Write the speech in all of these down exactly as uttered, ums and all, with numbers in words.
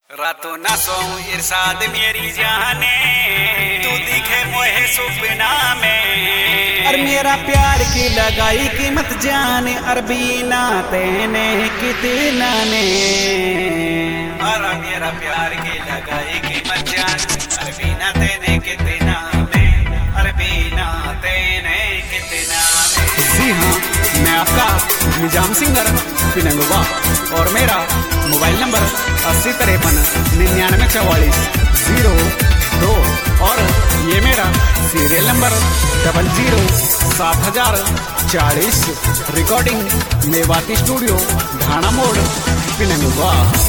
रातों ना सोऊं इरशाद मेरी जाने, तू दिखे मोहे सुपना में। और मेरा प्यार की लगाई कीमत जाने, अरबीना तेने कितना ने। और मेरा प्यार की लगाई कीमत जाने, अरबीना तेने कितना में, अरबीना तेने कितना में। जी हाँ, मैं आपका निजाम सिंगर पिनंगवा और मेरा मोबाइल नंबर अस्सी तिरपन निन्यानवे चौवालीस जीरो दो और ये मेरा सीरियल नंबर डबल जीरो सात हजार चालीस। रिकॉर्डिंग मेवाती स्टूडियो ढाणा मोड़ पिनंगवा।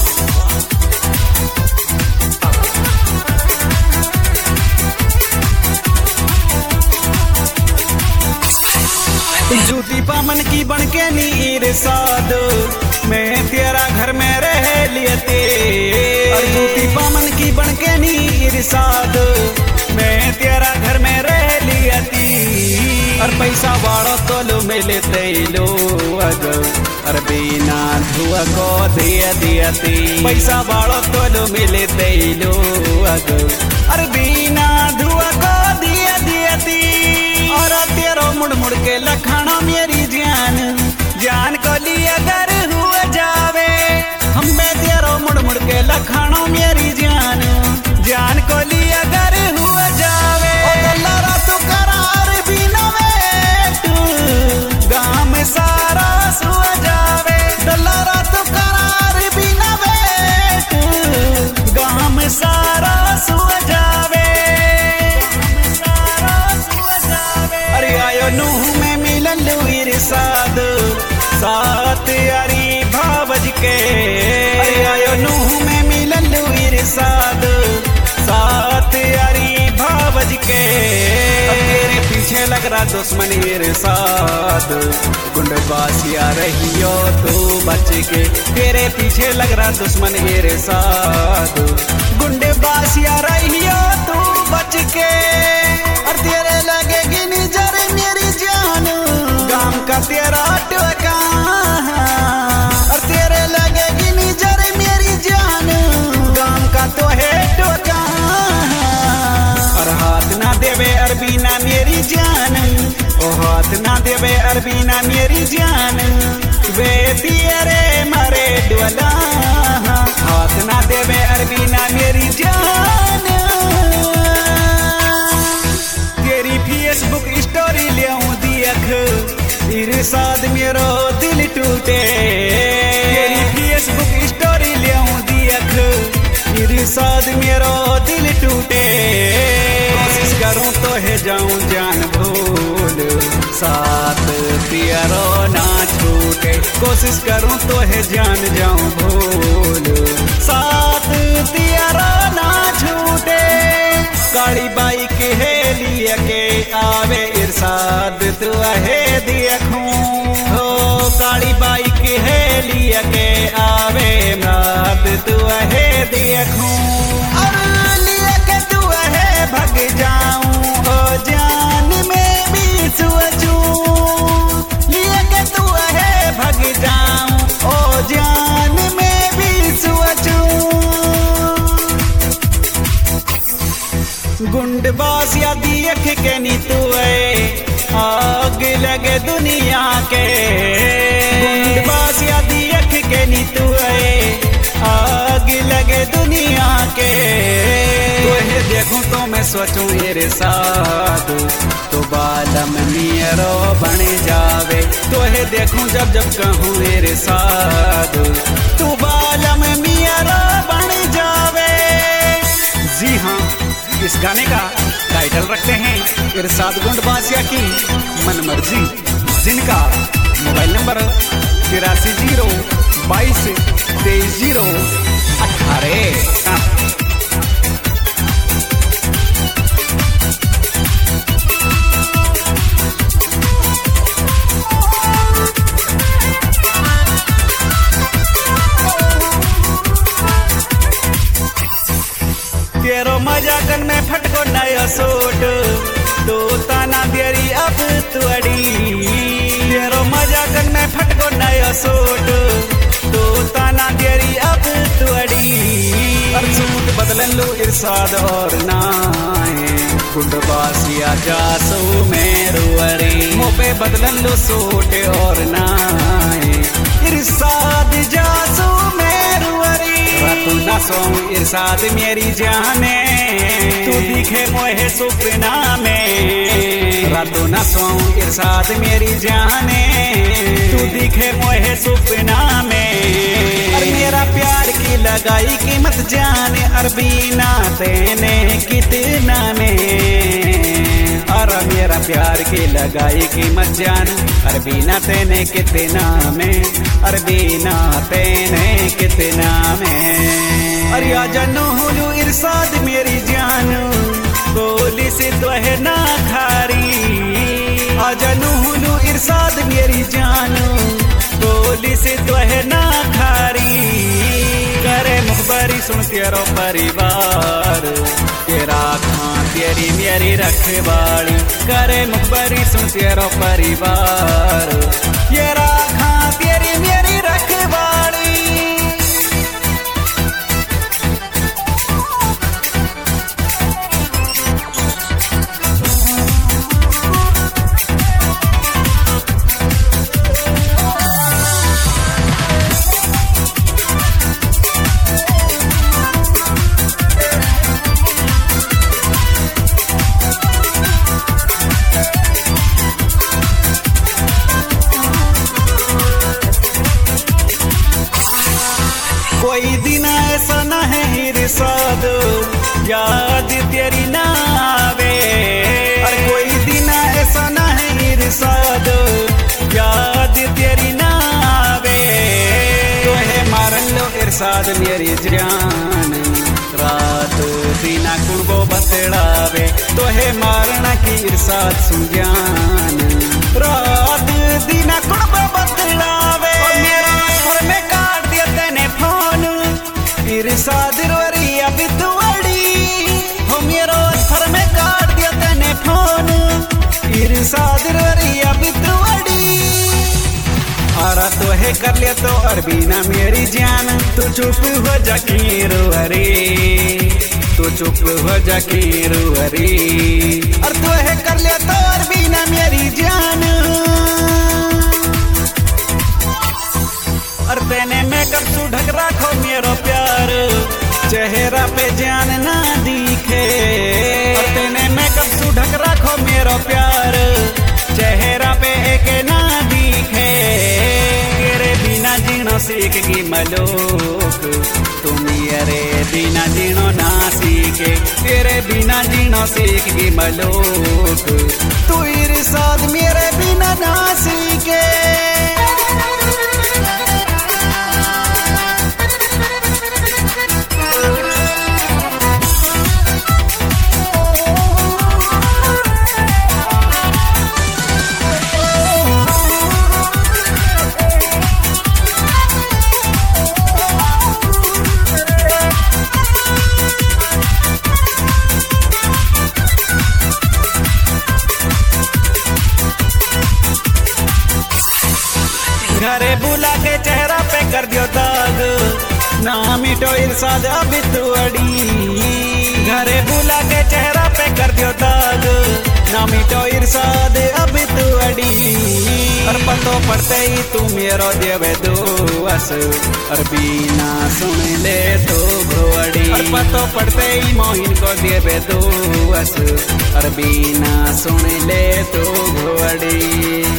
जूती पामन की बनके नीर साद, मैं तेरा घर में रह लियते। और जूती पामन की बनके नीर साद, मैं तेरा घर में रह लियती। और पैसा वाड़ो तो लो मिले तेलो अग, और बिना धुआ को दिया दियती। पैसा वाड़ो तो लो मिले तेलो अग, और बिना धुआ को दिया दियती। और तेरो मुड़ मुड़ के लखाना मेरी जान, जान को लिया अगर हुआ जावे। हम में तेरो मुड़ मुड़ के लखाना मेरी जान, जान को लिया अगर हुआ जावे। ओ दल्लारा तू करार भी न वेट, गाम सारा सुआ जावे। दल्लारा तू करार भी न वेट, गाम सारा सुआ जावे। नूह में मिलन लुईर साद, सात यारी भावज के। अरे आयो नूह में मिलन लुईर साद, सात यारी भावज के। अब तेरे पीछे लग रहा दुश्मन एर साद, गुंडबासिया रहियो तू बच के। तेरे पीछे लग रहा दुश्मन एर साद, गुंडबासिया रहियो तू बच के। और तेरे लगेगी निजर मेरी जान, गाम का तेरा टोका। और तेरे लगेगी निजर मेरी जान, गाम का तो है टोका। और हाथ ना देवे अरबीना मेरी जान, ओ हाथ ना देवे अरबीना मेरी जान। वे तेरे मरे डोला, हाथ ना देवे अरबीना मेरी जान। तेरी फेसबुक स्टोरी ले देख, इरशाद मेरो दिल टूटे। तेरी फेसबुक स्टोरी ले देख, इरशाद मेरो दिल टूटे। कोशिश करूं तो है जाऊं जान भूल, साथ तेरो ना छूटे। कोशिश करूं तो है जान जाऊं भूल, साथ तेरो ना छूटे। काली बाइक है लिया के आवे इरशाद तू है देखूं हो। काली बाइक है लिया के आवे इरशाद तू है देखूं। और लिया के तू है भग जाऊं, हो जान में भी सोचूं। लिया के तू है भग जाऊं, ओ जान में भी सोचूं। गुंडबासिया देख के नी तू आग लगे दुनिया के। गुंडबासिया देख के नी तू आग लगे दुनिया के। तोहे देखूं तो मैं सोचूं इरशाद, तो बालम मेरो बन जावे। तोहे देखूं जब जब कहूं इरशाद, तू बालम मेरो बन जावे। जी हाँ, इस गाने का टाइटल रखते हैं इरशाद गुंडबासिया की मन मर्जी, जिनका मोबाइल नंबर तिरासी जीरो बाईस तेईस जीरो अठारह। तेरो मजाकन में फटको नया सोट, दो ताना देरी अब तुअड़ी। तेरो मजाकन में फटको नया सोट, दो ताना देरी अब तुअड़ी। बदलन लो इरशाद और नाए कुंडबासिया जासू मेरुअरी मोपे बदलन लो सूट और नाए इरशाद जासू मेरुअरी रातू ना सो इरशाद मेरी जाने तू दिखे मोहे सुपना में रातू ना सो इरशाद मेरी जाने तू दिखे मोहे सुपना में और मेरा प्यार की लगाई कीमत जाने अरबीना तेने कितना में और मेरा प्यार की लगाई कीमत जान अरबीना तेने कितना में अरबीना तेने कितना में अरे आजा नूलू इरशाद मेरी जान बोली से तो है ना खारी आजा नूलू इरशाद मेरी जान बोली से तो है ना खारी करे मुखबरी सुन तेरो परिवार तेरा खां तेरी मेरी रखवाली करे मुखबरी सुन तेरो परिवार तेरा खां तेरी मेरी रखवाली कोई दिन ऐसा न है इरशाद याद तेरी ना आवे और कोई दिन ऐसा न है इरशाद याद तेरी ना आवे तो है मारन लो इरशाद मेरी जान रात दीना कुड़बो बतड़ावे तो है मारना की इरशाद सुजान रात दीना कुड़बो बतड़ावे मेरा घर में काट दिया तेने फोन इरशाद रोरी अभी तू अड़ी हो मेरो घर में काट दिया तेने फोन इरशाद रोरी अभी तू अड़ी आरा तो है कर लिया तो अरबीना मेरी जान तू चुप हो जाकीरो अरे तू चुप हो जाकीरो अरे और तो है कर लिया तो अरबीना मेरी जान और तेने मेकअप तू ढक रखो मेरो प्यार चेहरा पे जान ना दिखे और तेने मेकअप तू ढक रखो मेरो प्यार चेहरा पे एक ना दिखे तेरे बिना जीनो सीख गई मलोक तुम अरे बिना जीनो ना सीखे तेरे बिना जीनो सीख गई मलोक तू इरशाद मेरे बिना ना सीखे घरे बुला के चेहरा पे कर दियो दाग ना मिटो इरशाद अभी तू अड़ी घरे बुला के चेहरा पे कर दियो दाग ना मिटो इरशाद अभी तू अड़ी और पतो पड़ते ही तू मेरो देवे दोस और बिना सुन ले तो घोड़ी और पतो पड़ते ही मोहिन को देवे दोस और बिना सुन ले तो घोड़ी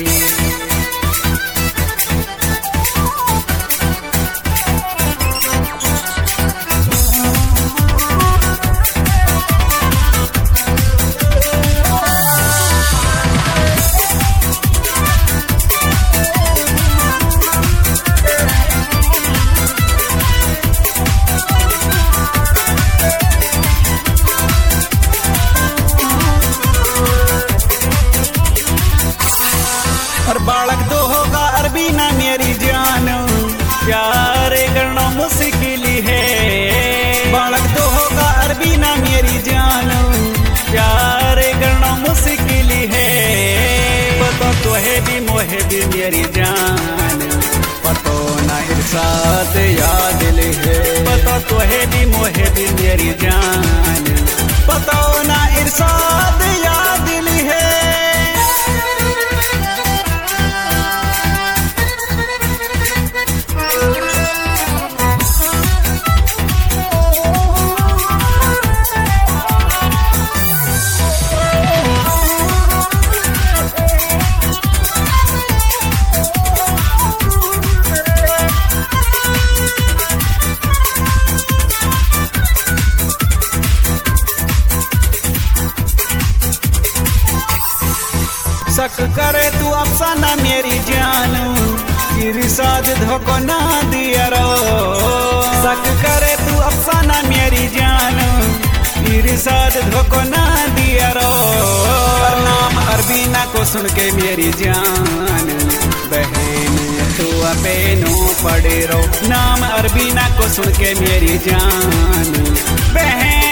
और बालक तो होगा अरबीना मेरी जान प्यार करना मुश्किल है बालक तो होगा अरबीना मेरी जान प्यार करना मुश्किल है पता तो है भी मोहे भी मेरी जान पतो ना इरशाद याद है पता तो है भी मोहे भी मेरी जान, पता ना इरशाद या दिल है। शक करे तू अफसाना मेरी जानू, इरशाद धोखो ना दिया रो। शक करे तू अफसाना मेरी जानू, इरशाद धोखो ना दिया रो। नाम अरबीना को सुन के मेरी जान, बहन तू अपेनो पड़े रो। नाम अरबीना को सुन के मेरी जान, बहन